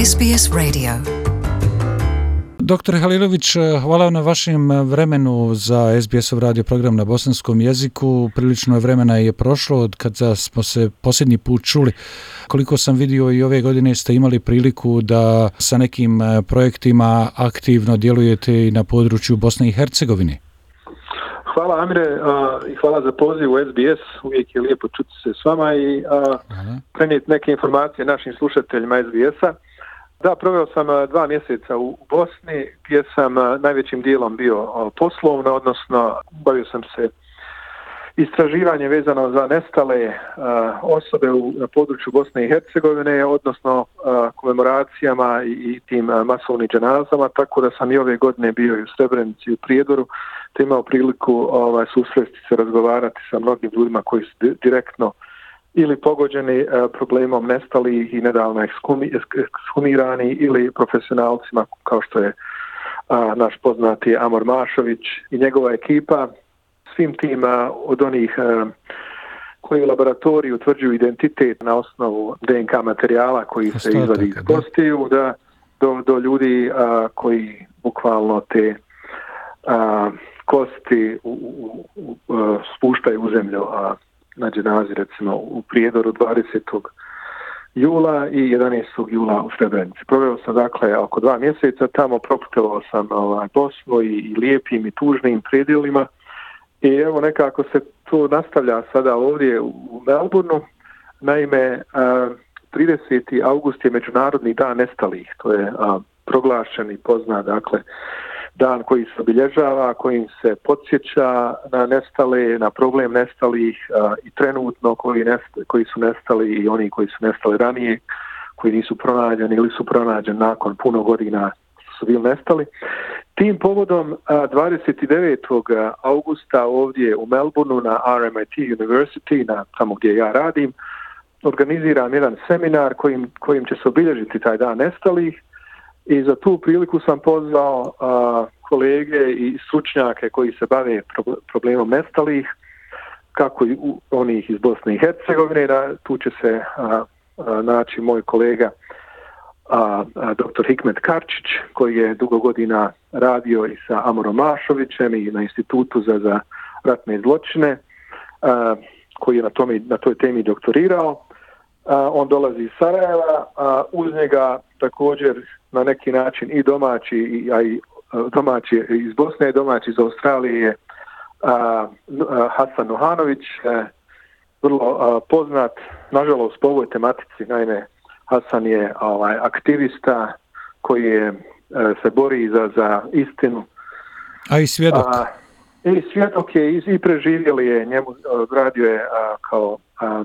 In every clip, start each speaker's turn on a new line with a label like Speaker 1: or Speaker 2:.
Speaker 1: SBS Radio.
Speaker 2: Dr. Halilović, hvala na vašem vremenu za SBS-ov radio program na bosanskom jeziku. Prilično je vremena je prošlo od kada smo se posljednji put čuli. Koliko sam vidio i ove godine ste imali priliku da sa nekim projektima aktivno djelujete i na području Bosne i Hercegovine.
Speaker 3: Hvala Amire i hvala za poziv u SBS. Uvijek je lijepo čuti se s vama i prenijeti neke informacije našim slušateljima SBS-a. Da, proveo sam 2 mjeseca u Bosni gdje sam najvećim dijelom bio poslovno, odnosno bavio sam se istraživanje vezano za nestale osobe na području Bosne i Hercegovine, odnosno komemoracijama i tim masovnim dženazama, tako da sam i ove godine bio i u Srebrenici i u Prijedoru, te imao priliku susresti se, razgovarati sa mnogim ljudima koji su direktno ili pogođeni problemom nestalih i nedavno ekshumirani ili profesionalcima kao što je naš poznati Amor Mašović i njegova ekipa. Svim tim od onih koji u laboratoriji utvrđuju identitet na osnovu DNK materijala koji se izvadi iz kostiju, do ljudi koji bukvalno te kosti spuštaju u zemlju na dženazi, recimo u Prijedoru 20. jula i 11. jula u Srebrenici. Proveo sam dakle oko 2 mjeseca tamo, proputovao sam Bosnu i lijepim i tužnim predjelima i evo nekako se to nastavlja sada ovdje u Melbourneu. Naime, 30. august je Međunarodni dan nestalih, to je proglašen i poznat dakle dan koji se obilježava, kojim se podsjeća na nestale, na problem nestalih i trenutno koji su nestali i oni koji su nestali ranije, koji nisu pronađeni ili su pronađeni nakon puno godina su bili nestali. Tim povodom 29. augusta ovdje u Melbourneu na RMIT University, tamo gdje ja radim, organiziram jedan seminar kojim će se obilježiti taj dan nestalih. I za tu priliku sam pozvao kolege i stručnjake koji se bave problemom nestalih, kako i onih iz Bosne i Hercegovine. Tu će se naći moj kolega dr. Hikmet Karčić, koji je dugo godina radio i sa Amorom Mašovićem i na Institutu za ratne zločine, koji je na toj temi doktorirao. On dolazi iz Sarajeva, uz njega također na neki način i domaći, a i domaći iz Bosne, domaći iz Australije je Hasan Nohanović, vrlo poznat, nažalost po ovoj tematici. Naime, Hasan je aktivista koji se bori za istinu.
Speaker 2: A i svjedok.
Speaker 3: I svjedok je i preživjeli je, njemu radio je kao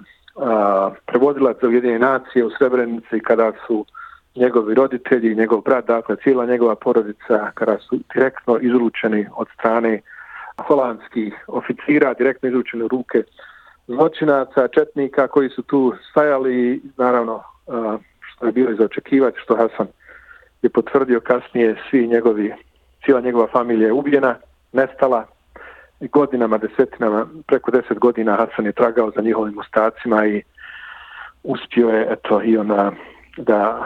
Speaker 3: prevodilac za Ujedinjene nacije u Srebrenici kada su njegovi roditelji, njegov brat, dakle cijela njegova porodica, kada su direktno izručeni od strane holandskih oficira, direktno izručeni u ruke zločinaca, četnika koji su tu stajali, naravno što je bilo za očekivati, što Hasan je potvrdio kasnije, cijela njegova familija je ubijena, nestala. Godinama, desetinama, preko 10 godina Hasan je tragao za njihovim ostacima i uspio je i ona da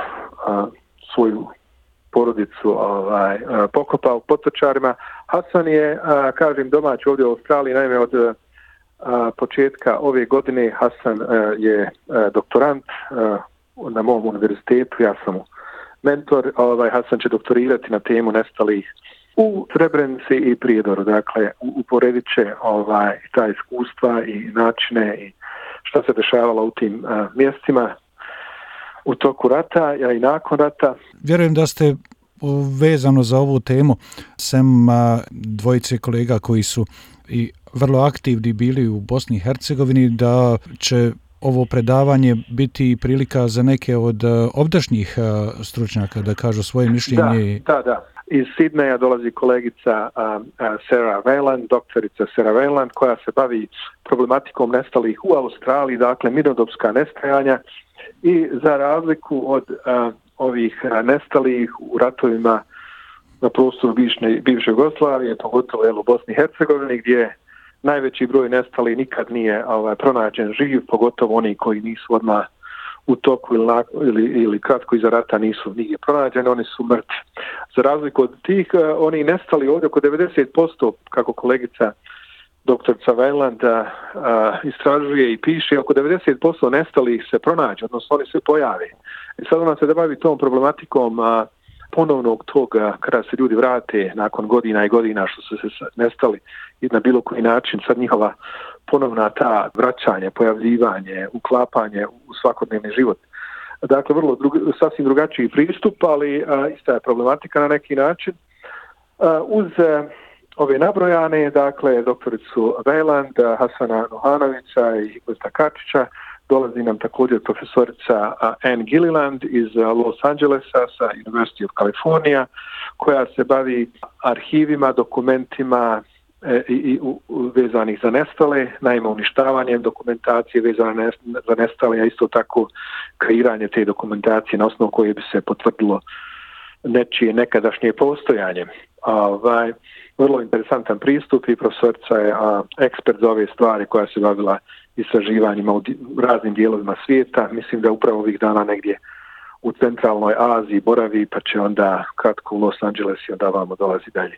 Speaker 3: svoju porodicu pokopa u potočarima. Hasan je, kažem, domać ovdje u Australiji. Naime, od početka ove godine Hasan je doktorant na mom univerzitetu, ja sam mentor. Hasan će doktorirati na temu nestalih u Srebrenici i Prijedoru. Dakle, uporedit će ta iskustva i načine i što se dešavalo u tim mjestima u toku rata i nakon rata.
Speaker 2: Vjerujem da ste vezano za ovu temu, sem dvojice kolega koji su i vrlo aktivni bili u Bosni i Hercegovini, da će ovo predavanje biti prilika za neke od ovdašnjih stručnjaka da kažu svoje mišljenje.
Speaker 3: Da. Iz Sidneja dolazi kolegica Sarah Wayland, doktorica Sarah Wayland, koja se bavi problematikom nestalih u Australiji, dakle mirnodopska nestajanja, i za razliku od ovih nestalih u ratovima na prostoru bivše Jugoslavije, pogotovo u Bosni i Hercegovini, gdje najveći broj nestalih nikad nije pronađen živ, pogotovo oni koji nisu odmah u toku ili kratko iza rata nisu nigdje pronađeni, oni su mrtvi. Za razliku od tih, oni nestali ovdje oko 90%, kako kolegica doktorica Weyland istražuje i piše, oko 90% nestalih se pronađe, odnosno oni se pojave. I sad ona se da bavi tom problematikom ponovnog toga kada se ljudi vrate nakon godina i godina što su se nestali i na bilo koji način sad njihova ponovna ta vraćanje, pojavljivanje, uklapanje u svakodnevni život. Dakle, sasvim drugačiji pristup, ali ista je problematika na neki način. Uz ove nabrojane, dakle, doktoricu Weyland, Hasana Nohanovića i Gosta Kačića, dolazi nam također profesorica Anne Gilliland iz Los Angelesa sa University of California, koja se bavi arhivima, dokumentima vezanih za nestale, naime uništavanjem dokumentacije vezane za nestale, a isto tako kreiranje te dokumentacije na osnovu koje bi se potvrdilo nečije nekadašnje postojanje. Vrlo interesantan pristup i profesorica je ekspert za ove stvari koja se bavila istraživanjima u raznim dijelovima svijeta. Mislim da upravo ovih dana negdje u centralnoj Aziji boravi, pa će onda kratko u Los Angeles i onda vamo dolazi dalje.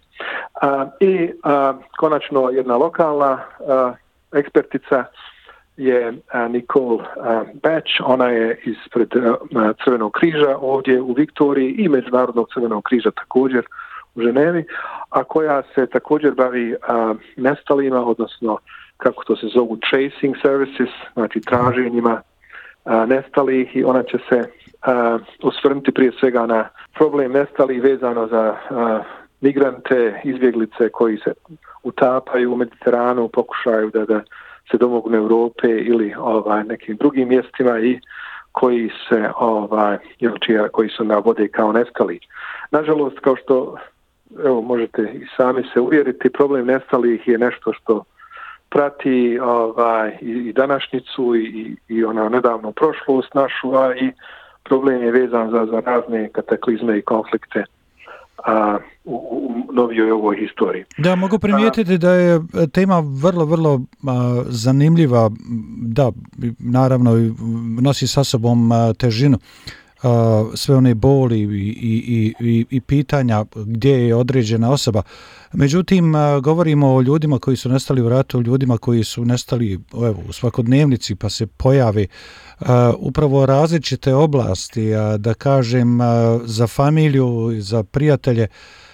Speaker 3: Konačno jedna lokalna ekspertica je Nicole Batch, ona je ispred Crvenog križa ovdje u Viktoriji i Međunarodnog Crvenog križa također u Ženevi, a koja se također bavi nestalima, odnosno kako to se zovu tracing services, znači traženjima nestalih, i ona će se osvrnuti prije svega na problem nestalih vezano za migrante, izbjeglice koji se utapaju u Mediteranu, pokušaju da se domognu Europe ili nekim drugim mjestima i koji se navode kao nestali. Nažalost, kao što možete i sami se uvjeriti, problem nestalih je nešto što prati i današnjicu i ona nedavnu prošlost našu, i problem je vezan za razne kataklizme i konflikte u novijoj ovoj historiji.
Speaker 2: Da, mogu primijetiti da je tema vrlo, vrlo zanimljiva, da, naravno nosi sa sobom težinu, sve one boli i pitanja gdje je određena osoba. Međutim, govorimo o ljudima koji su nestali u ratu, ljudima koji su nestali u svakodnevnici pa se pojave upravo različite oblasti, da kažem za familiju, za prijatelje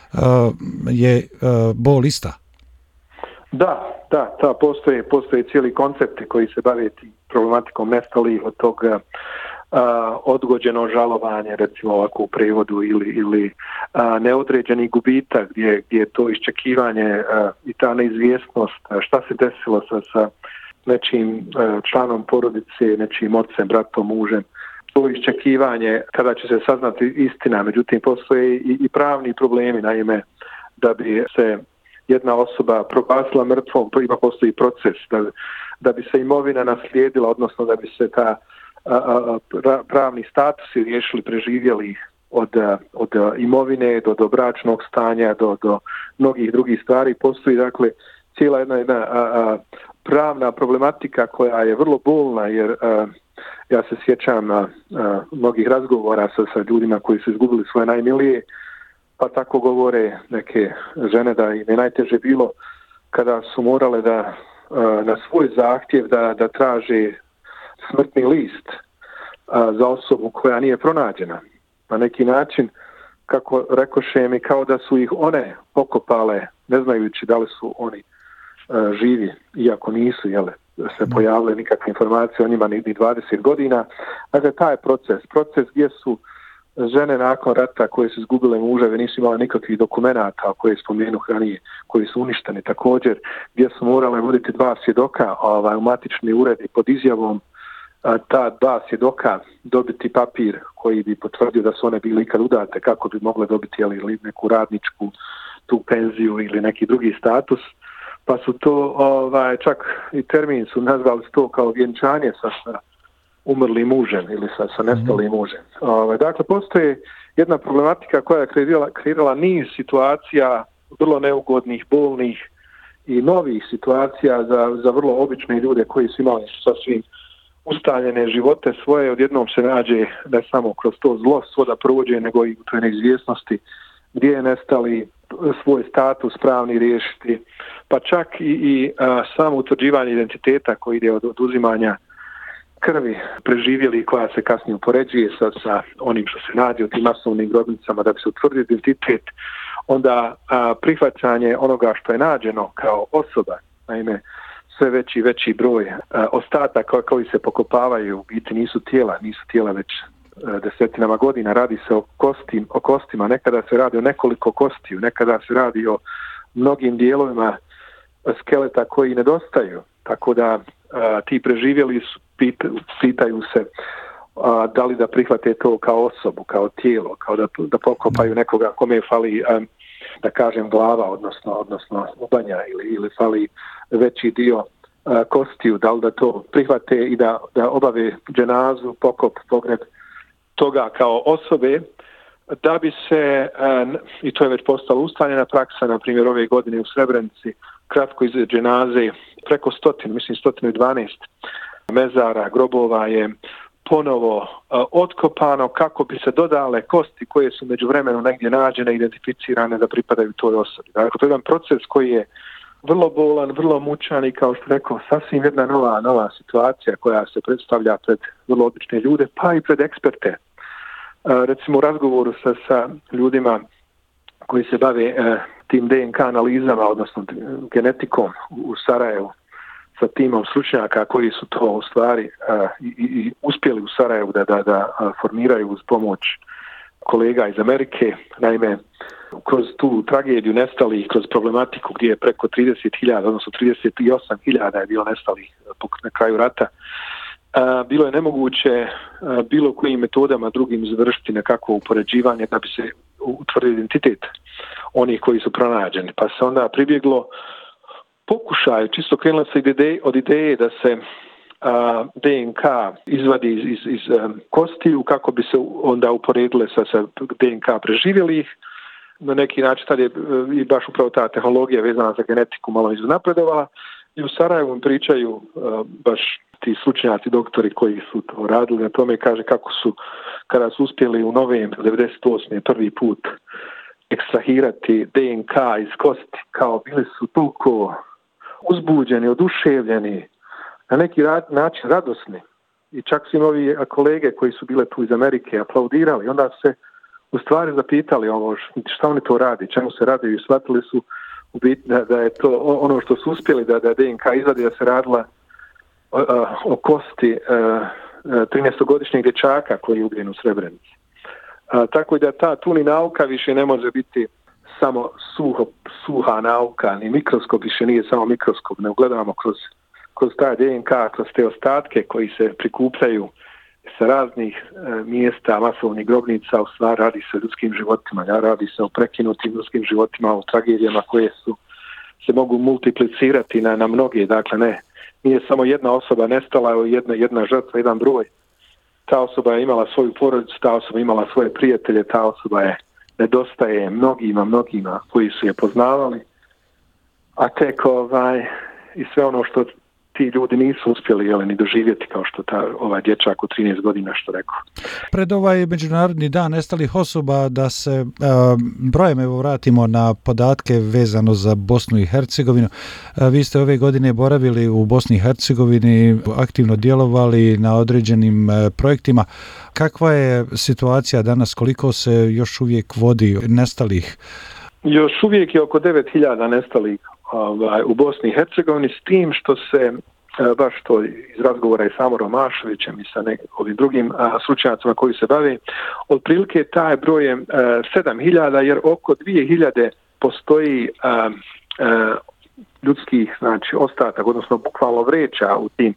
Speaker 2: je bol ista.
Speaker 3: Da, postoje cijeli koncepti koji se bave problematikom nestalih, od toga odgođeno žalovanje, recimo ovako u prevodu, ili neodređeni gubitak gdje je to iščekivanje i ta neizvjesnost šta se desilo sa nečim članom porodice, nečim ocem, bratom, mužem. To iščekivanje kada će se saznati istina, međutim postoje i pravni problemi, naime da bi se jedna osoba proglasila mrtvom, ima postoji proces da bi se imovina naslijedila, odnosno da bi se ta pravni statusi riješili, preživjeli od imovine do bračnog stanja do mnogih drugih stvari. Postoji dakle cijela jedna pravna problematika koja je vrlo bolna, jer ja se sjećam mnogih razgovora sa ljudima koji su izgubili svoje najmilije, pa tako govore neke žene da im je najteže bilo kada su morale da na svoj zahtjev da traže smrtni list za osobu koja nije pronađena. Na neki način, kako rekoše mi, kao da su ih one pokopale, ne znajući da li su oni živi, iako nisu se pojavile nikakve informacije o njima ni 20 godina. Dakle, taj proces gdje su žene nakon rata koje su izgubile muževe, nisu imale nikakvih dokumenata koje spomenuh ranije, koji su uništeni također, gdje su morale voditi 2 svjedoka u matični ured i pod izjavom ta 2 svjedoka dobiti papir koji bi potvrdio da su one bile ikad udate, kako bi mogle dobiti ili neku radničku tu penziju ili neki drugi status. Pa su to, čak i termin su nazvali to kao vjenčanje sa umrlim mužem ili sa nestalim mužem. Dakle, postoji jedna problematika koja je kreirala niz situacija vrlo neugodnih, bolnih i novih situacija za vrlo obične ljude koji su imali sasvim ustaljene živote svoje, odjednom se nađe ne samo kroz to zlo svoda prođe, nego i u toj neizvjesnosti gdje je nestali, svoj status pravni riješiti, pa čak i samo utvrđivanje identiteta koji ide od oduzimanja krvi preživjeli koja se kasnije upoređuje sa onim što se nađe u tim masovnim grobnicama da bi se utvrdio identitet, onda prihvaćanje onoga što je nađeno kao osoba, naime sve veći broj ostataka koji se pokopavaju u biti nisu tijela već desetinama godina, radi se o kostima, nekada se radi o nekoliko kostiju, nekada se radi o mnogim dijelovima skeleta koji nedostaju, tako da ti preživjeli pitaju se da li da prihvate to kao osobu, kao tijelo, kao da pokopaju nekoga kome fali da kažem glava, odnosno lubanja ili fali veći dio kostiju, da li da to prihvate i da obave dženazu, pokop, pogreb toga kao osobe, da bi se, i to je već postala ustaljena praksa, na primjer ove godine u Srebrenici, kratko iza dženaze, preko 112 mezara, grobova je ponovo otkopano kako bi se dodale kosti koje su međuvremenu negdje nađene, identificirane da pripadaju toj osobi. Dakle, to je jedan proces koji je vrlo bolan, vrlo mučan i kao što rekao, sasvim jedna nova situacija koja se predstavlja pred vrlo obične ljude, pa i pred eksperte. Recimo u razgovoru sa ljudima koji se bave tim DNK analizama, odnosno genetikom u Sarajevu, sa timom stručnjaka koji su to u stvari i uspjeli u Sarajevu da formiraju uz pomoć kolega iz Amerike. Naime, kroz tu tragediju nestalih, kroz problematiku gdje je preko 30.000, odnosno 38.000 je bilo nestalih na kraju rata, bilo je nemoguće bilo kojim metodama drugim izvršiti nekakvo upoređivanje da bi se utvrdio identitet onih koji su pronađeni. Pa se onda pribjeglo pokušaju, čisto krenula se od ideje da se DNK izvadi iz kostiju kako bi se onda uporedile sa DNK preživjelih. Na neki način tad je i baš upravo ta tehnologija vezana za genetiku malo iznapredovala i u Sarajevu pričaju baš ti slučnjaci, doktori koji su to radili na tome, kaže kako su, kada su uspjeli u novembru 98. prvi put ekstrahirati DNK iz kosti, kao bili su toliko uzbuđeni, oduševljeni, na neki način radosni. I čak su im ovi kolege koji su bile tu iz Amerike aplaudirali. Onda su se u stvari zapitali ovo, šta oni to radi, čemu se radi, i shvatili su u biti da je to ono što su uspjeli da DNK izvadi, da se radila o kosti 13-godišnjeg dječaka koji je ubijen u Srebrenici. Tako da ta tu ni nauka više ne može biti samo suha nauka, ni mikroskop više nije samo mikroskop, ne gledamo kroz taj DNK, kroz te ostatke koji se prikupljaju sa raznih mjesta, masovnih grobnica, u stvari radi se o ljudskim životima, radi se o prekinutim ljudskim životima, o tragedijama koje se mogu multiplicirati na mnoge, dakle nije samo jedna osoba nestala, jedna žrtva, jedan broj. Ta osoba je imala svoju porodicu, ta osoba je imala svoje prijatelje, ta osoba je nedostaje mnogima koji su je poznavali, a tek i sve ono što ti ljudi nisu uspjeli ni doživjeti, kao što ovaj dječak u 13 godina što rekao.
Speaker 2: Pred ovaj Međunarodni dan nestalih osoba da se brojem vratimo na podatke vezano za Bosnu i Hercegovinu. Vi ste ove godine boravili u Bosni i Hercegovini, aktivno djelovali na određenim projektima. Kakva je situacija danas, koliko se još uvijek vodi nestalih?
Speaker 3: Još uvijek je oko 9.000 nestalih u Bosni i Hercegovini, s tim što se baš to iz razgovora i sa Romaševićem i sa ovim drugim stručnjacima koji se bave, otprilike taj broj je 7.000, jer oko 2.000 postoji ljudskih, znači ostatak, odnosno bukvalno vreća u tim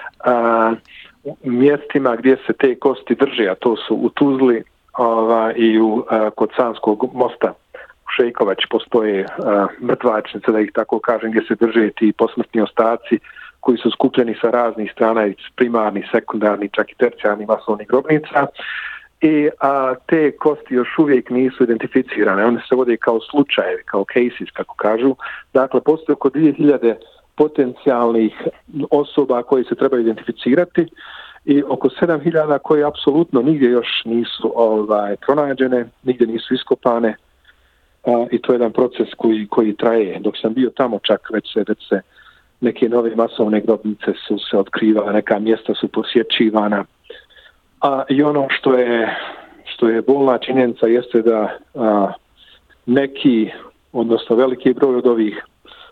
Speaker 3: mjestima gdje se te kosti drže, a to su u Tuzli i kod Sanskog mosta Šejkovač postoje mrtvačnice, da ih tako kažem, gdje se drže ti posmrtni ostaci koji su skupljeni sa raznih strana, iz primarnih, sekundarnih, čak i tercijarnih masovnih grobnica. I te kosti još uvijek nisu identificirane. One se vode kao slučajevi, kao cases, kako kažu. Dakle, postoje oko 2.000 potencijalnih osoba koje se treba identificirati i oko 7.000 koje apsolutno nigdje još nisu pronađene, nigdje nisu iskopane i to je jedan proces koji traje. Dok sam bio tamo čak već se neke nove masovne grobnice su se otkrivale, neka mjesta su posjećivana. I ono što je bolna činjenica jeste da neki, odnosno veliki broj od ovih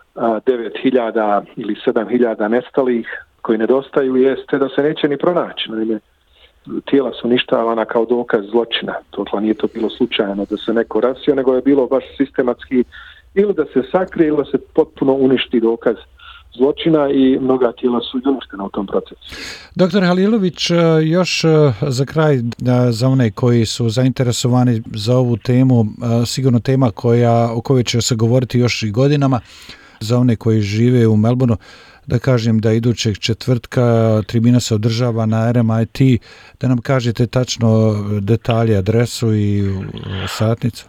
Speaker 3: 9.000 ili 7.000 nestalih koji nedostaju jeste da se neće ni pronaći. Naime, tijela su uništavana kao dokaz zločina. Nije to bilo slučajno da se neko rasio, nego je bilo baš sistematski ili da se sakrije ili da se potpuno uništi dokaz zločina i mnoga tijela su uništena u tom procesu.
Speaker 2: Dr. Halilović, još za kraj, za one koji su zainteresovani za ovu temu, sigurno tema o kojoj će se govoriti još i godinama, za one koji žive u Melbourneu, da kažem da idućeg četvrtka tribina se održava na RMIT, da nam kažete tačno detalje, adresu i satnicu.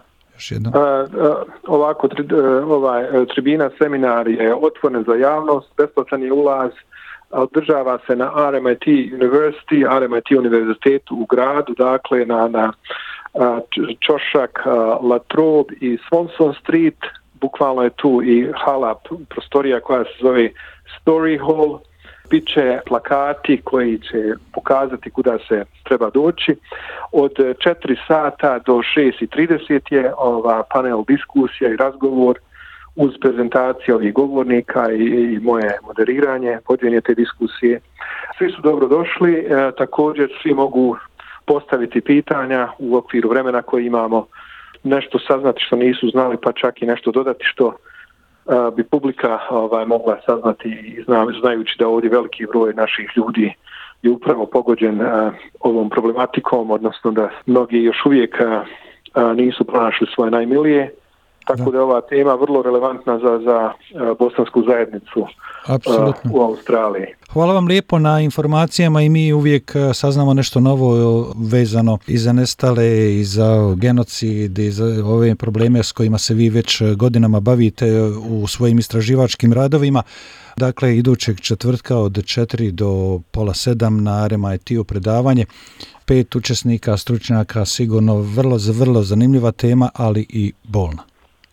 Speaker 3: Ovako, tribina seminar je otvoren za javnost, besplatan je ulaz, održava se na RMIT univerzitetu u gradu, dakle na čošak La Trobe i Swanson Street, bukvalno je tu i hala, prostorija koja se zove Story Hall. Biće plakati koji će pokazati kuda se treba doći. Od 4 sata do 6:30 je panel diskusija i razgovor uz prezentacije ovih govornika i moje moderiranje, vođenje te diskusije. Svi su dobro došli, također svi mogu postaviti pitanja u okviru vremena koje imamo, nešto saznati što nisu znali, pa čak i nešto dodati što bi publika mogla saznati i znajući da ovdje veliki broj naših ljudi je upravo pogođen ovom problematikom, odnosno da mnogi još uvijek nisu pronašli svoje najmilije, tako da je ova tema vrlo relevantna za bosansku zajednicu u Australiji.
Speaker 2: Hvala vam lijepo na informacijama i mi uvijek saznamo nešto novo vezano i za nestale i za genocid i za ove probleme s kojima se vi već godinama bavite u svojim istraživačkim radovima. Dakle, idućeg četvrtka od 4 do 6:30 na RMIT-u predavanje. 5 učesnika, stručnjaka, sigurno vrlo zanimljiva tema, ali i bolna.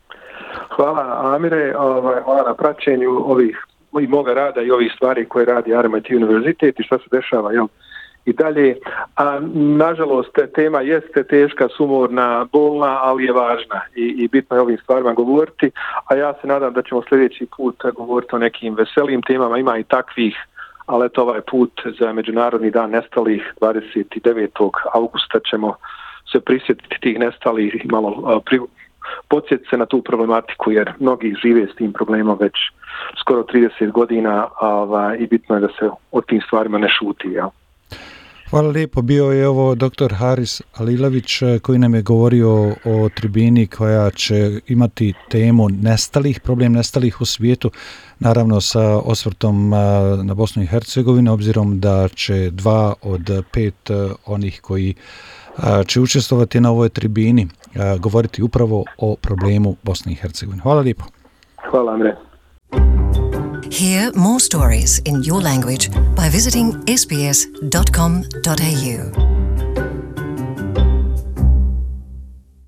Speaker 3: Hvala Amire, hvala na praćenju i moga rada i ovih stvari koje radi RMIT univerzitet i što se dešava i dalje. Nažalost, tema jeste teška, sumorna, bolna, ali je važna i bitno je ovim stvarima govoriti, a ja se nadam da ćemo sljedeći put govoriti o nekim veselim temama, ima i takvih, ali eto ovaj put za Međunarodni dan nestalih 29. augusta ćemo se prisjetiti tih nestalih i malo podsjetiti se na tu problematiku, jer mnogi žive s tim problemom već skoro 30 godina i bitno je da se o tim stvarima ne šuti. Ja.
Speaker 2: Hvala lijepo. Bio je ovo dr. Haris Halilović koji nam je govorio o tribini koja će imati temu problem nestalih u svijetu, naravno sa osvrtom na Bosnu i Hercegovinu, obzirom da će 2 od 5 onih koji će učestvovati na ovoj tribini govoriti upravo o problemu Bosne i Hercegovine. Hvala lijepo.
Speaker 3: Hvala, Andre.
Speaker 1: Hear more stories in your language by visiting sbs.com.au.